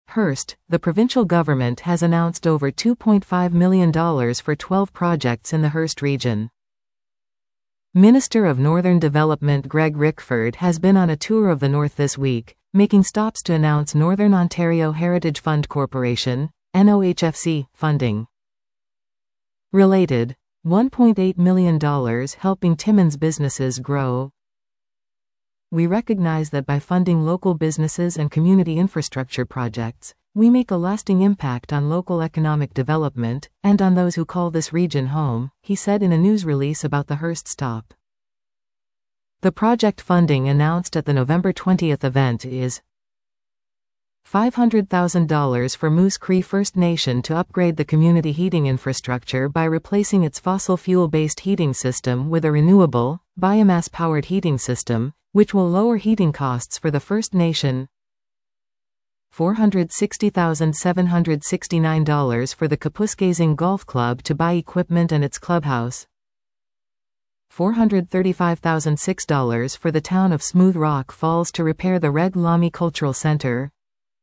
Hearst, the provincial government has announced over $2.5 million for 12 projects in the Hearst region. Minister of Northern Development Greg Rickford has been on a tour of the North this week, making stops to announce Northern Ontario Heritage Fund Corporation, NOHFC, funding. Related, $1.8 million helping Timmins businesses grow. We recognize that by funding local businesses and community infrastructure projects, we make a lasting impact on local economic development, and on those who call this region home, he said in a news release about the Hearst stop. The project funding announced at the November 20 event is $500,000 for Moose Cree First Nation to upgrade the community heating infrastructure by replacing its fossil fuel-based heating system with a renewable, biomass-powered heating system, which will lower heating costs for the First Nation. $460,769 for the Kapuskasing Golf Club to buy equipment and its clubhouse. $435,006 for the town of Smooth Rock Falls to repair the Reg Lamy Cultural Center.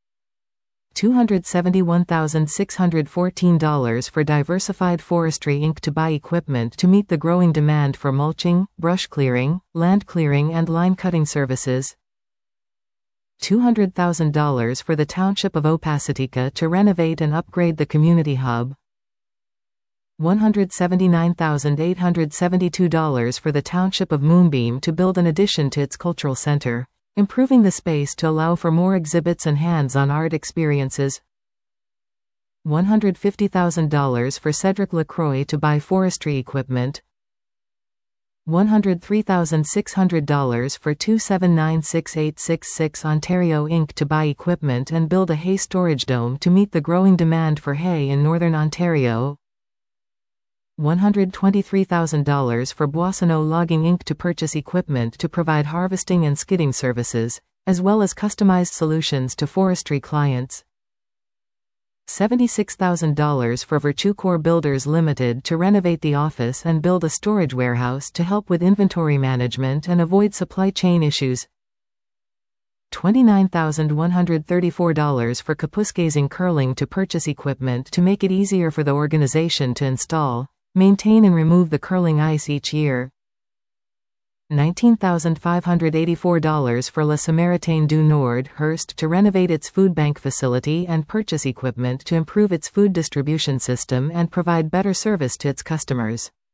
$271,614 for Diversified Forestry Inc. to buy equipment to meet the growing demand for mulching, brush clearing, land clearing and line cutting services. $200,000 for the Township of Opacitica to renovate and upgrade the community hub. $179,872 for the Township of Moonbeam to build an addition to its cultural center, improving the space to allow for more exhibits and hands-on art experiences. $150,000 for Cedric Lacroix to buy forestry equipment. $103,600 for 2796866 Ontario Inc. to buy equipment and build a hay storage dome to meet the growing demand for hay in Northern Ontario. $123,000 for Boissonneau Logging Inc. to purchase equipment to provide harvesting and skidding services, as well as customized solutions to forestry clients. $76,000 for VirtuCore Builders Limited to renovate the office and build a storage warehouse to help with inventory management and avoid supply chain issues. $29,134 for Kapuskasing Curling to purchase equipment to make it easier for the organization to install, maintain and remove the curling ice each year. $19,584 for La Samaritaine du Nord Hearst to renovate its food bank facility and purchase equipment to improve its food distribution system and provide better service to its customers.